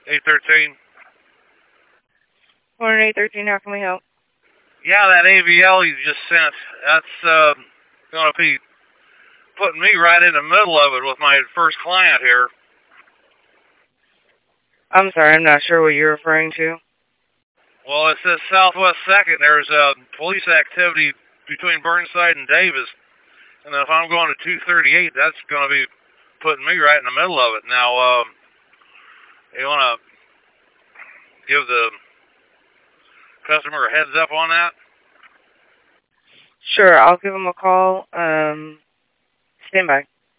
813. Morning, 813. How can we help? Yeah, that AVL you just sent, that's going to be putting me right in the middle of it with my first client here. I'm sorry, I'm not sure what you're referring to. Well, it says Southwest 2nd. There's police activity between Burnside and Davis. And if I'm going to 238, that's going to be putting me right in the middle of it. Now, you want to give the customer a heads up on that? Sure, I'll give him a call. Stand by.